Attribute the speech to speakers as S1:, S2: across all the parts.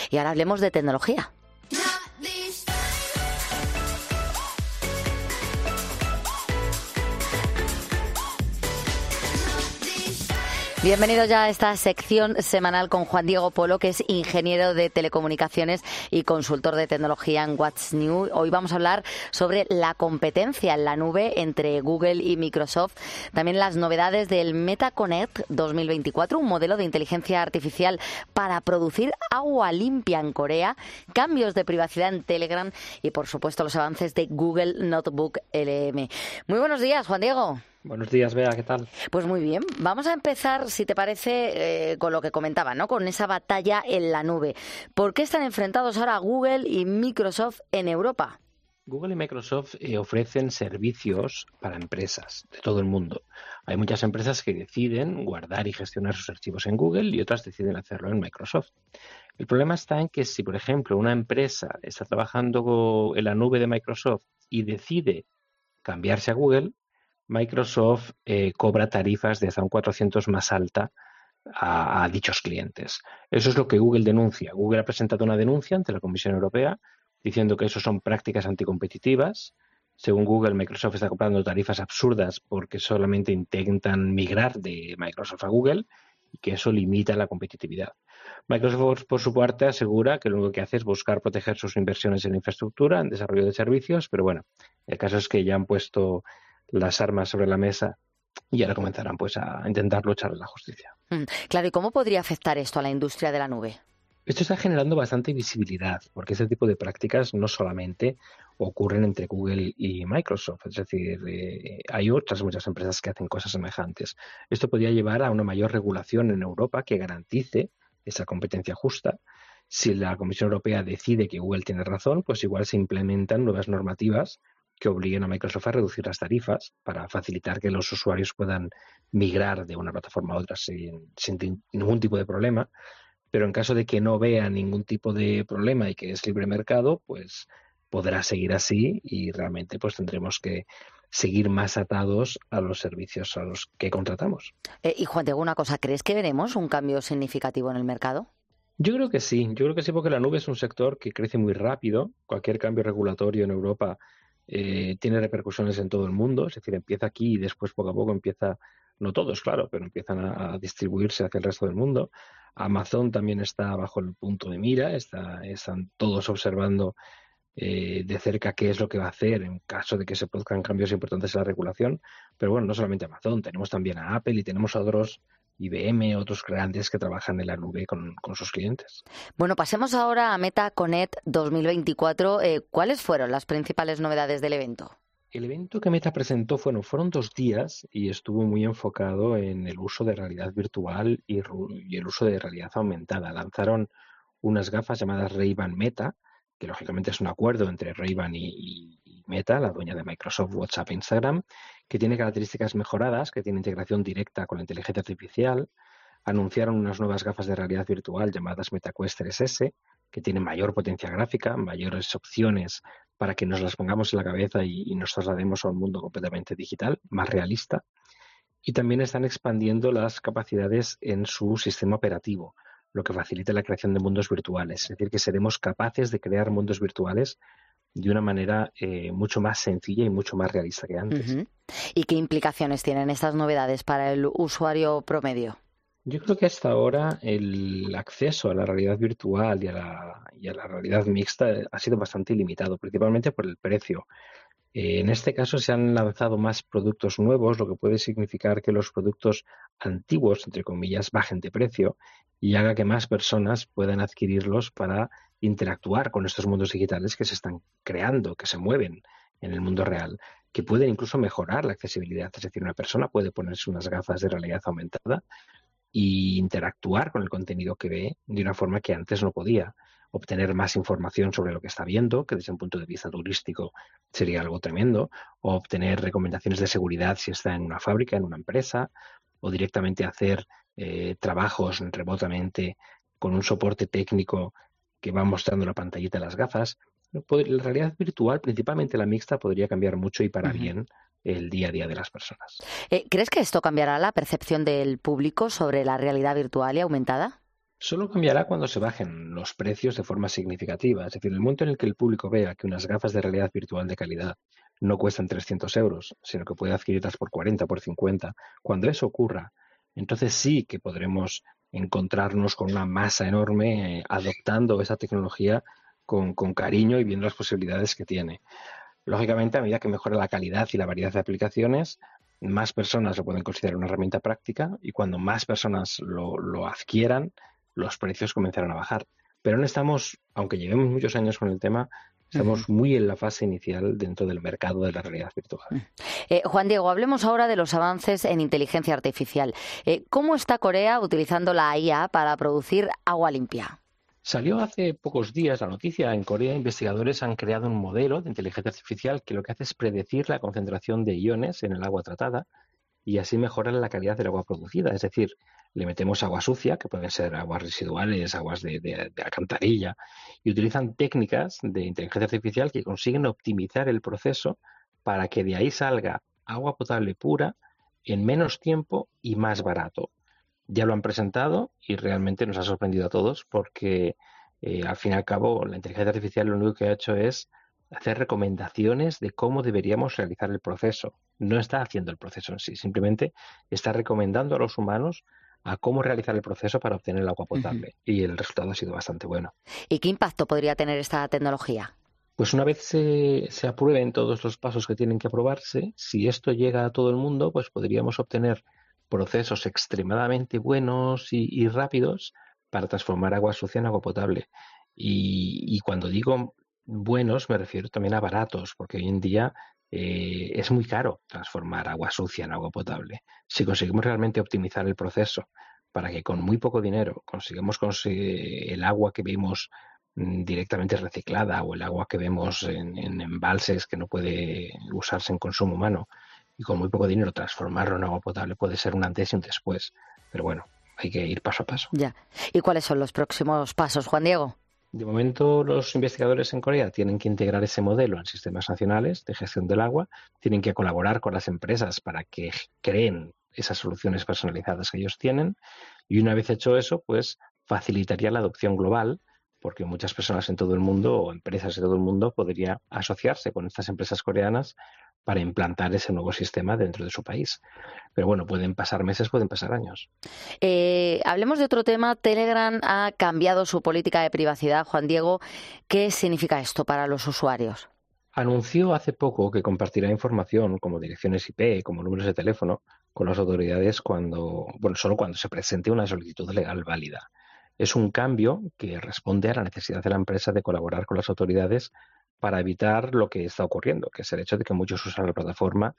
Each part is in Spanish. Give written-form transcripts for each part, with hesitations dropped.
S1: Y ahora hablemos de tecnología. Bienvenido ya a esta sección semanal con Juan Diego Polo, que es ingeniero de telecomunicaciones y consultor de tecnología en What's New. Hoy vamos a hablar sobre la competencia en la nube entre Google y Microsoft. También las novedades del MetaConnect 2024, un modelo de inteligencia artificial para producir agua limpia en Corea, cambios de privacidad en Telegram y, por supuesto, los avances de Google Notebook LM. Muy buenos días, Juan Diego.
S2: Buenos días, Bea, ¿qué tal?
S1: Pues muy bien. Vamos a empezar, si te parece, con lo que comentaba, ¿no? Con esa batalla en la nube. ¿Por qué están enfrentados ahora Google y Microsoft en Europa?
S2: Google y Microsoft ofrecen servicios para empresas de todo el mundo. Hay muchas empresas que deciden guardar y gestionar sus archivos en Google y otras deciden hacerlo en Microsoft. El problema está en que si, por ejemplo, una empresa está trabajando en la nube de Microsoft y decide cambiarse a Google, Microsoft cobra tarifas de hasta un 400 más alta a dichos clientes. Eso es lo que Google denuncia. Google ha presentado una denuncia ante la Comisión Europea diciendo que eso son prácticas anticompetitivas. Según Google, Microsoft está cobrando tarifas absurdas porque solamente intentan migrar de Microsoft a Google y que eso limita la competitividad. Microsoft, por su parte, asegura que lo único que hace es buscar proteger sus inversiones en infraestructura, en desarrollo de servicios, pero bueno, el caso es que ya han puesto las armas sobre la mesa y ahora comenzarán pues a intentar luchar en la justicia.
S1: Claro, ¿y cómo podría afectar esto a la industria de la nube?
S2: Esto está generando bastante visibilidad, porque este tipo de prácticas no solamente ocurren entre Google y Microsoft, es decir, hay otras muchas empresas que hacen cosas semejantes. Esto podría llevar a una mayor regulación en Europa que garantice esa competencia justa. Si la Comisión Europea decide que Google tiene razón, pues igual se implementan nuevas normativas que obliguen a Microsoft a reducir las tarifas para facilitar que los usuarios puedan migrar de una plataforma a otra sin ningún tipo de problema. Pero en caso de que no vea ningún tipo de problema y que es libre mercado, pues podrá seguir así y realmente pues tendremos que seguir más atados a los servicios a los que contratamos.
S1: Y Juan, te digo una cosa, ¿crees que veremos un cambio significativo en el mercado?
S2: Yo creo que sí porque la nube es un sector que crece muy rápido. Cualquier cambio regulatorio en Europa tiene repercusiones en todo el mundo, es decir, empieza aquí y después poco a poco empieza, no todos, claro, pero empiezan a distribuirse hacia el resto del mundo. Amazon también está bajo el punto de mira, están todos observando de cerca qué es lo que va a hacer en caso de que se produzcan cambios importantes en la regulación. Pero bueno, no solamente Amazon, tenemos también a Apple y tenemos a otros IBM, otros grandes que trabajan en la nube con sus clientes.
S1: Bueno, pasemos ahora a MetaConnect 2024. ¿Cuáles fueron las principales novedades del evento?
S2: El evento que Meta presentó fueron 2 días y estuvo muy enfocado en el uso de realidad virtual y el uso de realidad aumentada. Lanzaron unas gafas llamadas Ray-Ban Meta, que lógicamente es un acuerdo entre Ray-Ban y Meta, la dueña de Microsoft, WhatsApp e Instagram, que tiene características mejoradas, que tiene integración directa con la inteligencia artificial. Anunciaron unas nuevas gafas de realidad virtual llamadas MetaQuest 3S, que tienen mayor potencia gráfica, mayores opciones para que nos las pongamos en la cabeza y nos traslademos a un mundo completamente digital, más realista. Y también están expandiendo las capacidades en su sistema operativo, lo que facilita la creación de mundos virtuales. Es decir, que seremos capaces de crear mundos virtuales de una manera mucho más sencilla y mucho más realista que antes.
S1: Uh-huh. ¿Y qué implicaciones tienen estas novedades para el usuario promedio?
S2: Yo creo que hasta ahora el acceso a la realidad virtual y a la realidad mixta ha sido bastante limitado, principalmente por el precio. En este caso se han lanzado más productos nuevos, lo que puede significar que los productos antiguos, entre comillas, bajen de precio y haga que más personas puedan adquirirlos para interactuar con estos mundos digitales que se están creando, que se mueven en el mundo real, que pueden incluso mejorar la accesibilidad. Es decir, una persona puede ponerse unas gafas de realidad aumentada y interactuar con el contenido que ve de una forma que antes no podía. Obtener más información sobre lo que está viendo, que desde un punto de vista turístico sería algo tremendo, o obtener recomendaciones de seguridad si está en una fábrica, en una empresa, o directamente hacer trabajos remotamente con un soporte técnico que va mostrando la pantallita de las gafas. La realidad virtual, principalmente la mixta, podría cambiar mucho y para bien el día a día de las personas.
S1: ¿Crees que esto cambiará la percepción del público sobre la realidad virtual y aumentada?
S2: Solo cambiará cuando se bajen los precios de forma significativa. Es decir, el momento en el que el público vea que unas gafas de realidad virtual de calidad no cuestan 300 euros, sino que puede adquirirlas por 40, por 50, cuando eso ocurra, entonces sí que podremos encontrarnos con una masa enorme adoptando esa tecnología con cariño y viendo las posibilidades que tiene. Lógicamente, a medida que mejora la calidad y la variedad de aplicaciones, más personas lo pueden considerar una herramienta práctica y cuando más personas lo adquieran, los precios comenzarán a bajar. Pero no estamos, aunque llevemos muchos años con el tema,
S1: Ujú.
S2: estamos muy en la fase inicial dentro del mercado de la realidad virtual.
S1: Juan Diego, hablemos ahora de los avances en inteligencia artificial. ¿Cómo está Corea utilizando la IA para producir agua limpia?
S2: Salió hace pocos días la noticia. En Corea, investigadores han creado un modelo de inteligencia artificial que lo que hace es predecir la concentración de iones en el agua tratada y así mejorar la calidad del agua producida. Es decir, le metemos agua sucia, que pueden ser aguas residuales, aguas de alcantarilla, y utilizan técnicas de inteligencia artificial que consiguen optimizar el proceso para que de ahí salga agua potable pura en menos tiempo y más barato. Ya lo han presentado y realmente nos ha sorprendido a todos porque al fin y al cabo la inteligencia artificial lo único que ha hecho es hacer recomendaciones de cómo deberíamos realizar el proceso. No está haciendo el proceso en sí, simplemente está recomendando a los humanos a cómo realizar el proceso para obtener el agua
S1: Ujú.
S2: potable y el resultado ha sido bastante bueno.
S1: ¿Y qué impacto podría tener esta tecnología?
S2: Pues una vez se aprueben todos los pasos que tienen que aprobarse, si esto llega a todo el mundo, pues podríamos obtener procesos extremadamente buenos y rápidos para transformar agua sucia en agua potable. Y cuando digo buenos, me refiero también a baratos, porque hoy en día es muy caro transformar agua sucia en agua potable. Si conseguimos realmente optimizar el proceso para que con muy poco dinero consigamos conseguir el agua que vimos directamente reciclada o el agua que vemos en embalses que no puede usarse en consumo humano y con muy poco dinero transformarlo en agua potable puede ser un antes y un después. Pero bueno, hay que ir paso a paso.
S1: Ya. ¿Y cuáles son los próximos pasos, Juan Diego?
S2: De momento, los investigadores en Corea tienen que integrar ese modelo en sistemas nacionales de gestión del agua, tienen que colaborar con las empresas para que creen esas soluciones personalizadas que ellos tienen y una vez hecho eso, pues facilitaría la adopción global porque muchas personas en todo el mundo o empresas en todo el mundo podrían asociarse con estas empresas coreanas para implantar ese nuevo sistema dentro de su país. Pero bueno, pueden pasar meses, pueden pasar años.
S1: Hablemos de otro tema. Telegram ha cambiado su política de privacidad. Juan Diego, ¿qué significa esto para los usuarios?
S2: Anunció hace poco que compartirá información como direcciones IP, como números de teléfono, con las autoridades solo cuando se presente una solicitud legal válida. Es un cambio que responde a la necesidad de la empresa de colaborar con las autoridades para evitar lo que está ocurriendo, que es el hecho de que muchos usan la plataforma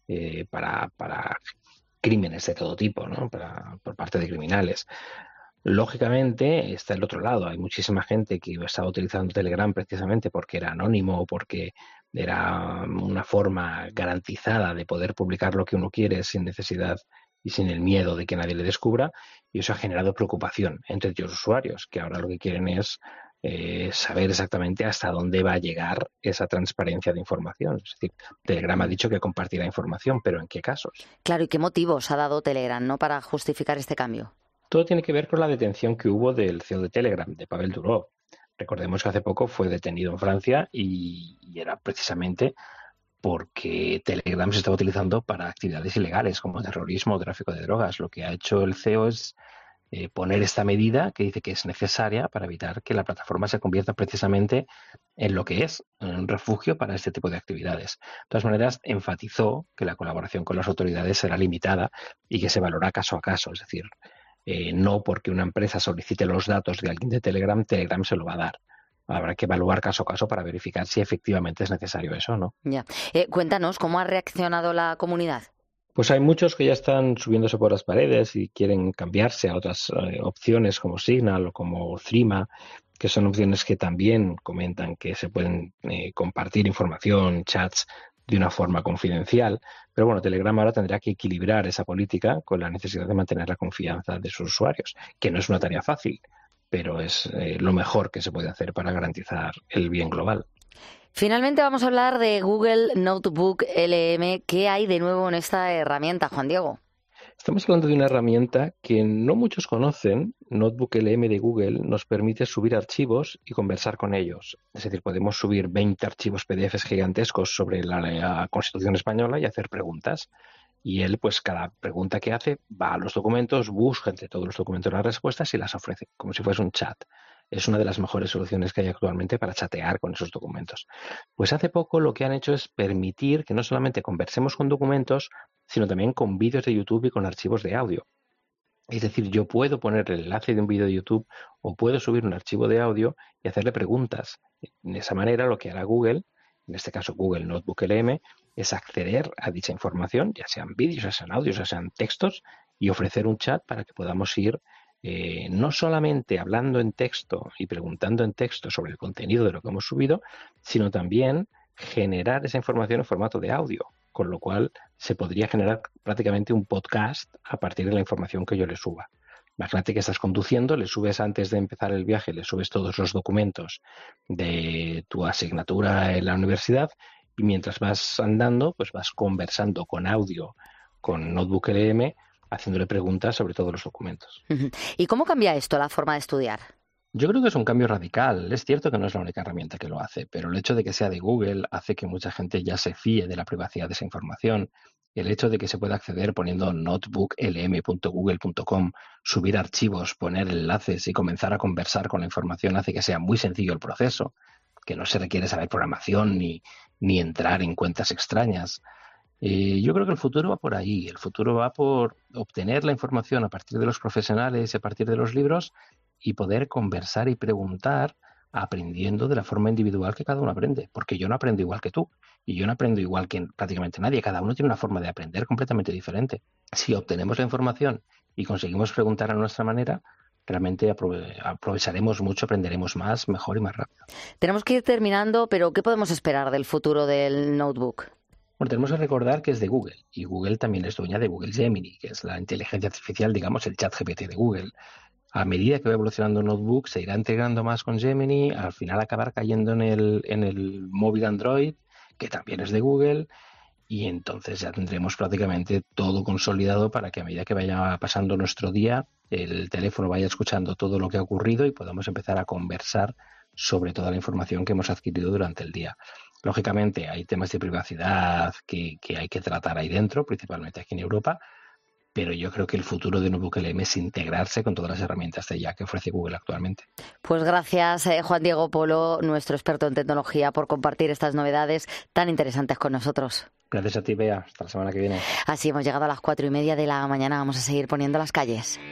S2: para crímenes de todo tipo, ¿no? Por parte de criminales. Lógicamente está el otro lado. Hay muchísima gente que estaba utilizando Telegram precisamente porque era anónimo o porque era una forma garantizada de poder publicar lo que uno quiere sin necesidad y sin el miedo de que nadie le descubra. Y eso ha generado preocupación entre los usuarios, que ahora lo que quieren es saber exactamente hasta dónde va a llegar esa transparencia de información. Es decir, Telegram ha
S1: Mm.
S2: dicho que compartirá información, pero ¿en qué casos?
S1: Claro, ¿y qué motivos ha dado Telegram, no, para justificar este cambio?
S2: Todo tiene que ver con la detención que hubo del CEO de Telegram, de Pavel Durov. Recordemos que hace poco fue detenido en Francia y era precisamente porque Telegram se estaba utilizando para actividades ilegales como terrorismo o tráfico de drogas. Lo que ha hecho el CEO es poner esta medida que dice que es necesaria para evitar que la plataforma se convierta precisamente en lo que es, en un refugio para este tipo de actividades. De todas maneras, enfatizó que la colaboración con las autoridades será limitada y que se valora caso a caso, es decir, no porque una empresa solicite los datos de alguien de Telegram, Telegram se lo va a dar. Habrá que evaluar caso a caso para verificar si efectivamente es necesario eso o no.
S1: Ya. Cuéntanos, ¿cómo ha reaccionado la comunidad?
S2: Pues hay muchos que ya están subiéndose por las paredes y quieren cambiarse a otras opciones como Signal o como Threema, que son opciones que también comentan que se pueden compartir información, chats de una forma confidencial. Pero bueno, Telegram ahora tendrá que equilibrar esa política con la necesidad de mantener la confianza de sus usuarios, que no es una tarea fácil, pero es lo mejor que se puede hacer para garantizar el bien global.
S1: Finalmente vamos a hablar de Google Notebook LM. ¿Qué hay de nuevo en esta herramienta, Juan Diego?
S2: Estamos hablando de una herramienta que no muchos conocen. Notebook LM de Google nos permite subir archivos y conversar con ellos. Es decir, podemos subir 20 archivos PDFs gigantescos sobre la Constitución española y hacer preguntas. Y él, pues cada pregunta que hace, va a los documentos, busca entre todos los documentos las respuestas y las ofrece, como si fuese un chat. Es una de las mejores soluciones que hay actualmente para chatear con esos documentos. Pues hace poco lo que han hecho es permitir que no solamente conversemos con documentos, sino también con vídeos de YouTube y con archivos de audio. Es decir, yo puedo poner el enlace de un vídeo de YouTube o puedo subir un archivo de audio y hacerle preguntas. De esa manera, lo que hará Google, en este caso Google Notebook LM, es acceder a dicha información, ya sean vídeos, ya sean audios, ya sean textos, y ofrecer un chat para que podamos ir no solamente hablando en texto y preguntando en texto sobre el contenido de lo que hemos subido, sino también generar esa información en formato de audio, con lo cual se podría generar prácticamente un podcast a partir de la información que yo le suba. Imagínate que estás conduciendo, le subes antes de empezar el viaje, le subes todos los documentos de tu asignatura en la universidad y mientras vas andando, pues vas conversando con audio con Notebook LM, haciéndole preguntas sobre todos los documentos.
S1: ¿Y cómo cambia esto la forma de estudiar?
S2: Yo creo que es un cambio radical. Es cierto que no es la única herramienta que lo hace, pero el hecho de que sea de Google hace que mucha gente ya se fíe de la privacidad de esa información. El hecho de que se pueda acceder poniendo notebooklm.google.com, subir archivos, poner enlaces y comenzar a conversar con la información hace que sea muy sencillo el proceso, que no se requiere saber programación ni entrar en cuentas extrañas. Yo creo que el futuro va por ahí. El futuro va por obtener la información a partir de los profesionales y a partir de los libros y poder conversar y preguntar aprendiendo de la forma individual que cada uno aprende. Porque yo no aprendo igual que tú y yo no aprendo igual que prácticamente nadie. Cada uno tiene una forma de aprender completamente diferente. Si obtenemos la información y conseguimos preguntar a nuestra manera, realmente aprovecharemos mucho, aprenderemos más, mejor y más rápido.
S1: Tenemos que ir terminando, pero ¿qué podemos esperar del futuro del notebook?
S2: Bueno, tenemos que recordar que es de Google y Google también es dueña de Google Gemini, que es la inteligencia artificial, digamos, el chat GPT de Google. A medida que va evolucionando el notebook, se irá integrando más con Gemini, al final acabar cayendo en el móvil Android, que también es de Google, y entonces ya tendremos prácticamente todo consolidado para que a medida que vaya pasando nuestro día, el teléfono vaya escuchando todo lo que ha ocurrido y podamos empezar a conversar sobre toda la información que hemos adquirido durante el día. Lógicamente hay temas de privacidad que hay que tratar ahí dentro, principalmente aquí en Europa, pero yo creo que el futuro de Notebook LM es integrarse con todas las herramientas de IA que ofrece Google actualmente.
S1: Pues gracias, Juan Diego Polo, nuestro experto en tecnología, por compartir estas novedades tan interesantes con nosotros.
S2: Gracias a ti, Bea. Hasta la semana que viene.
S1: Así hemos llegado a las 4:30 de la mañana. Vamos a seguir poniendo las calles.